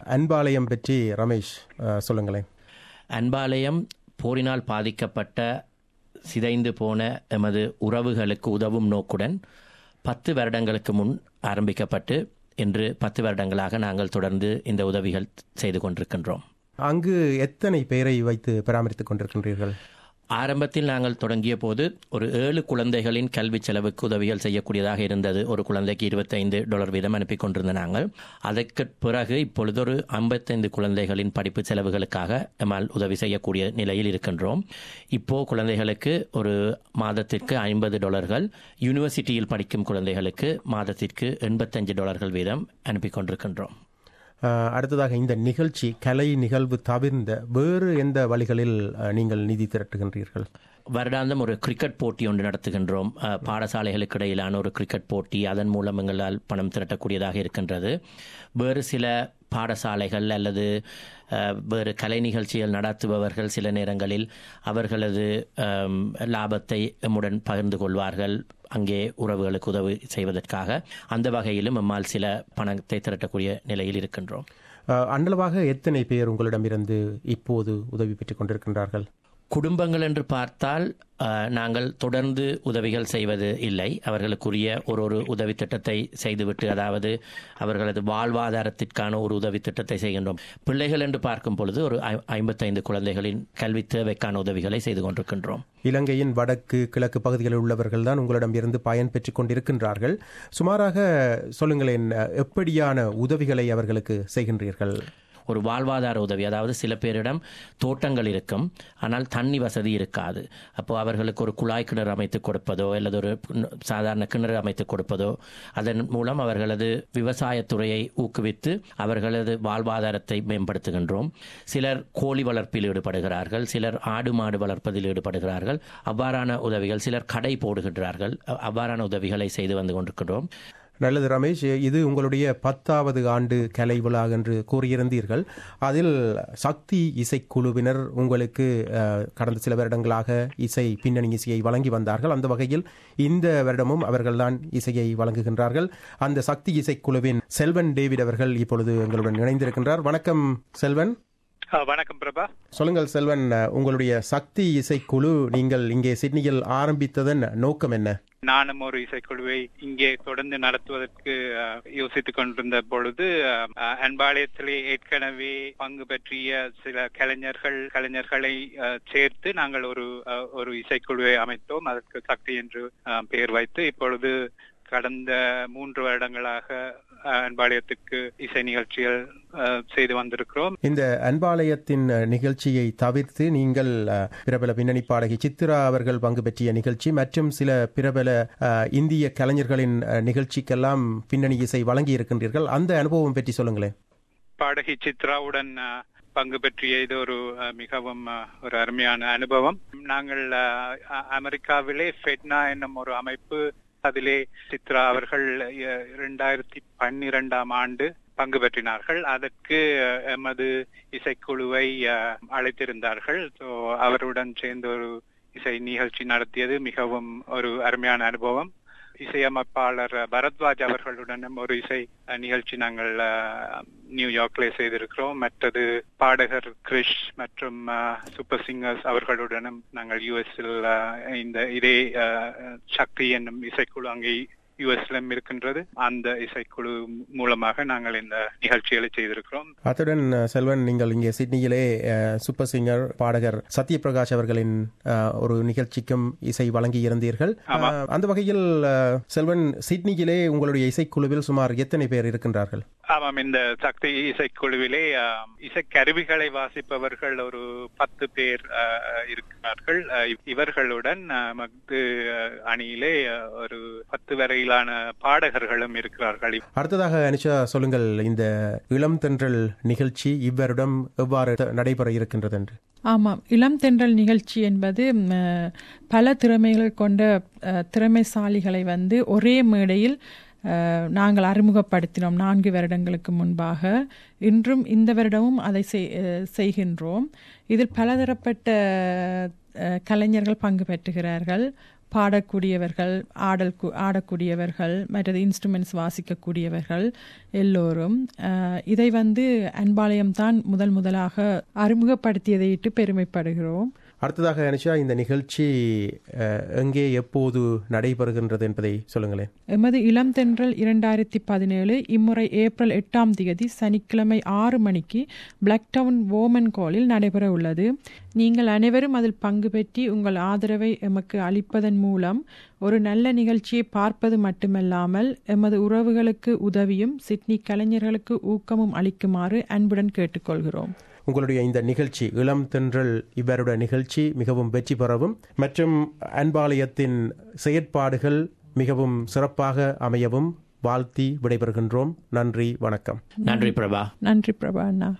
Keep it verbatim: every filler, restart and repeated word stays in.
அன்பாலயம் பற்றி ரமேஷ் சொல்லுங்களேன். அன்பாலயம் போரினால் பாதிக்கப்பட்ட சிதைந்து போன எமது உறவுகளுக்கு உதவும் நோக்குடன் பத்து வருடங்களுக்கு முன் ஆரம்பிக்கப்பட்டு இன்று பத்து வருடங்களாக நாங்கள் தொடர்ந்து இந்த உதவிகள் செய்து கொண்டிருக்கின்றோம். அங்கு எத்தனை பேரை வைத்து பராமரித்துக் கொண்டிருக்கின்றீர்கள்? ஆரம்பத்தில் நாங்கள் தொடங்கிய போது ஒரு ஏழு குழந்தைகளின் கல்வி செலவுக்கு உதவிகள் செய்யக்கூடியதாக இருந்தது. ஒரு குழந்தைக்கு இருபத்தைந்து டாலர் வீதம் அனுப்பி கொண்டிருந்த நாங்கள் அதற்கு பிறகு இப்பொழுது ஒரு ஐம்பத்தைந்து குழந்தைகளின் படிப்பு செலவுகளுக்காக எம்மால் உதவி செய்யக்கூடிய நிலையில் இருக்கின்றோம். இப்போ குழந்தைகளுக்கு ஒரு மாதத்திற்கு ஐம்பது டாலர்கள், யூனிவர்சிட்டியில் படிக்கும் குழந்தைகளுக்கு மாதத்திற்கு எண்பத்தஞ்சு டாலர்கள் வீதம் அனுப்பி கொண்டிருக்கின்றோம். அடுத்ததாக, இந்த நிகழ்ச்சி கலை நிகழ்வு தவிர்ந்த வேறு எந்த வழிகளில் நீங்கள் நிதி திரட்டுகின்றீர்கள்? வருடாந்தம் ஒரு கிரிக்கெட் போட்டி ஒன்று நடத்துகின்றோம். பாடசாலைகளுக்கு இடையிலான ஒரு கிரிக்கெட் போட்டி, அதன் மூலம் எங்களால் பணம் திரட்டக்கூடியதாக இருக்கின்றது. வேறு சில பாடசாலைகள் அல்லது வேறு கலை நிகழ்ச்சிகள் நடத்துபவர்கள் சில நேரங்களில் அவர்களது லாபத்தை எம்முடன் பகிர்ந்து கொள்வார்கள், அங்கே உறவுகளுக்கு உதவி செய்வதற்காக. அந்த வகையிலும் நம்மால் சில பணத்தை திரட்டக்கூடிய நிலையில் இருக்கின்றோம். அண்டளவாக எத்தனை பேர் உங்களிடமிருந்து இப்போது உதவி பெற்றுக் கொண்டிருக்கின்றார்கள்? குடும்பங்கள் என்று பார்த்தால் நாங்கள் தொடர்ந்து உதவிகள் செய்வது இல்லை. அவர்களுக்குரிய ஒரு ஒரு உதவி திட்டத்தை செய்துவிட்டு, அதாவது அவர்களது வாழ்வாதாரத்திற்கான ஒரு உதவி திட்டத்தை செய்கின்றோம். பிள்ளைகள் என்று பார்க்கும் பொழுது ஒரு ஐம்பத்தைந்து குழந்தைகளின் கல்வி தேவைக்கான உதவிகளை செய்து கொண்டிருக்கின்றோம். இலங்கையின் வடக்கு கிழக்கு பகுதிகளில் உள்ளவர்கள் தான் உங்களிடம் இருந்து பயன் பெற்றுக் கொண்டிருக்கின்றார்கள். சுமாராக சொல்லுங்களேன், எப்படியான உதவிகளை அவர்களுக்கு செய்கின்றீர்கள்? ஒரு வாழ்வாதார உதவி, அதாவது சில பேரிடம் தோட்டங்கள் இருக்கும், ஆனால் தண்ணி வசதி இருக்காது. அப்போ அவர்களுக்கு ஒரு குழாய் கிணறு அமைத்து கொடுப்பதோ அல்லது ஒரு சாதாரண கிணறு அமைத்து கொடுப்பதோ, அதன் மூலம் அவர்களது விவசாயத்துறையை ஊக்குவித்து அவர்களது வாழ்வாதாரத்தை மேம்படுத்துகின்றோம். சிலர் கோழி வளர்ப்பில் ஈடுபடுகிறார்கள், சிலர் ஆடு மாடு வளர்ப்பதில் ஈடுபடுகிறார்கள். அவ்வாறான உதவிகள், சிலர் கடை போடுகின்றார்கள். அவ்வாறான உதவிகளை செய்து வந்து கொண்டிருக்கின்றோம். நல்லது ரமேஷ், இது உங்களுடைய பத்தாவது ஆண்டு கலை விழா என்று கூறியிருந்தீர்கள். அதில் சக்தி இசைக்குழுவினர் உங்களுக்கு கடந்த சில வருடங்களாக இசை பின்னணி இசையை வழங்கி வந்தார்கள். அந்த வகையில் இந்த வருடமும் அவர்கள்தான் இசையை வழங்குகின்றார்கள். அந்த சக்தி இசைக்குழுவின் செல்வன் டேவிட் அவர்கள் இப்பொழுது எங்களுடன் இணைந்திருக்கின்றார். வணக்கம் செல்வன். வணக்கம் பிரபா. சொல்லுங்கள் செல்வன், உங்களுடைய சக்தி இசைக்குழு நீங்கள் இங்கே சிட்னியில் ஆரம்பித்ததன் நோக்கம் என்ன? நானும் ஒரு இசைக்குழுவை இங்கே தொடர்ந்து நடத்துவதற்கு யோசித்துக் கொண்டிருந்த பொழுது அன்பாலயத்திலே ஏற்கனவே பங்கு பற்றிய சில கலைஞர்கள் கலைஞர்களை சேர்த்து நாங்கள் ஒரு ஒரு இசைக்குழுவை அமைத்தோம். அதற்கு சக்தி என்று பெயர் வைத்து இப்பொழுது கடந்த மூன்று வருடங்களாக அன்பாலயத்துக்கு இசை நிகழ்ச்சிகள் செய்து வந்திருக்கிறோம். இந்த அன்பாலயத்தின் நிகழ்ச்சியை தவிர்த்து நீங்கள் பிரபல பின்னணி பாடகி சித்ரா அவர்கள் பங்கு பெற்றிய நிகழ்ச்சி மற்றும் சில பிரபல இந்திய கலைஞர்களின் நிகழ்ச்சிக்கெல்லாம் பின்னணி இசை வழங்கி இருக்கின்றீர்கள். அந்த அனுபவம் பற்றி சொல்லுங்களேன். பாடகி சித்ராவுடன் பங்கு பெற்றிய இது ஒரு மிகவும் ஒரு அருமையான அனுபவம். நாங்கள் அமெரிக்காவிலே ஃபெட்னா என்னும் ஒரு அமைப்பு, அதிலே சித்ரா அவர்கள் இரண்டாயிரத்தி பன்னிரெண்டாம் ஆண்டு பங்கு பெற்றினார்கள். அதற்கு எமது இசைக்குழுவை அழைத்திருந்தார்கள். ஸோ அவருடன் சேர்ந்து ஒரு இசை நிகழ்ச்சி நடத்தியது மிகவும் ஒரு அருமையான அனுபவம். இசையமைப்பாளர் பரத்வாஜ் அவர்களுடனும் ஒரு இசை நிகழ்ச்சி நாங்கள் நியூயார்க்ல செய்திருக்கிறோம். மற்றது பாடகர் கிரிஷ் மற்றும் சூப்பர் சிங்கர்ஸ் அவர்களுடனும் நாங்கள் யூஎஸ்ல இந்த இதே சக்தி என்னும் இசைக்குழு அங்கே யூஎஸ்லம் இருக்கின்றது. அந்த இசைக்குழு மூலமாக நாங்கள் இந்த நிகழ்ச்சிகளை செய்திருக்கிறோம். அத்துடன் செல்வன், நீங்கள் இங்கே சிட்னியிலே சூப்பர் சிங்கர் பாடகர் சத்யபிரகாஷ் அவர்களின் ஒரு நிகழ்ச்சிக்கும் இசை வழங்கி இருந்தீர்கள். அந்த வகையில் செல்வன், சிட்னியிலே உங்களுடைய இசைக்குழுவில் சுமார் எத்தனை பேர் இருக்கின்றார்கள்? ஆமாம், இந்த சக்தி இசைக்குழுவிலே இசை கருவிகளை வாசிப்பவர்கள் ஒரு பத்து பேர் இருக்கிறார்கள். இவர்களுடன் நமது அணியிலே ஒரு பத்து வரையிலான பாடகர்களும் இருக்கிறார்கள். அடுத்ததாக அனிஷா சொல்லுங்கள், இந்த இளம் தென்றல் நிகழ்ச்சி இவ்வருடம் எவ்வாறு நடைபெற இருக்கின்றது என்று? ஆமாம், இளம் தென்றல் நிகழ்ச்சி என்பது பல திறமைகளை கொண்ட திறமைசாலிகளை வந்து ஒரே மேடையில் நாங்கள் அறிமுகப்படுத்தினோம் நான்கு வருடங்களுக்கு முன்பாக. இன்றும் இந்த வருடமும் அதை செய்கின்றோம். இதில் பலதரப்பட்ட கலைஞர்கள் பங்கு பெற்றுகிறார்கள். பாடக்கூடியவர்கள், ஆடல் ஆடக்கூடியவர்கள், மற்றது இன்ஸ்ட்ருமெண்ட்ஸ் வாசிக்கக்கூடியவர்கள் எல்லோரும். இதை வந்து அன்பாலயம் தான் முதல் முதலாக அறிமுகப்படுத்தியதையிட்டு பெருமைப்படுகிறோம். அடுத்ததாக அனிஷா, இந்த நிகழ்ச்சி எங்கே எப்போது நடைபெறுகின்றது என்பதை சொல்லுங்களேன். எமது இளம் தென்றல் இரண்டாயிரத்தி பதினேழு இம்முறை ஏப்ரல் எட்டாம் தேதி சனிக்கிழமை ஆறு மணிக்கு பிளாக் டவுன் வோமன் காலில் நடைபெற உள்ளது. நீங்கள் அனைவரும் அதில் பங்கு பெற்றி உங்கள் ஆதரவை எமக்கு அளிப்பதன் மூலம் ஒரு நல்ல நிகழ்ச்சியை பார்ப்பது மட்டுமல்லாமல் எமது உறவுகளுக்கு உதவியும் சிட்னி கலைஞர்களுக்கு ஊக்கமும் அளிக்குமாறு அன்புடன் கேட்டுக்கொள்கிறோம். உங்களுடைய இந்த நிகழ்ச்சி இளம் தென்றல் இவருடைய நிகழ்ச்சி மிகவும் வெற்றி பெறவும் மற்றும் அன்பாலயத்தின் செயற்பாடுகள் மிகவும் சிறப்பாக அமையவும் வாழ்த்தி விடைபெறுகின்றோம். நன்றி, வணக்கம். நன்றி பிரபா. நன்றி பிரபா அண்ணா.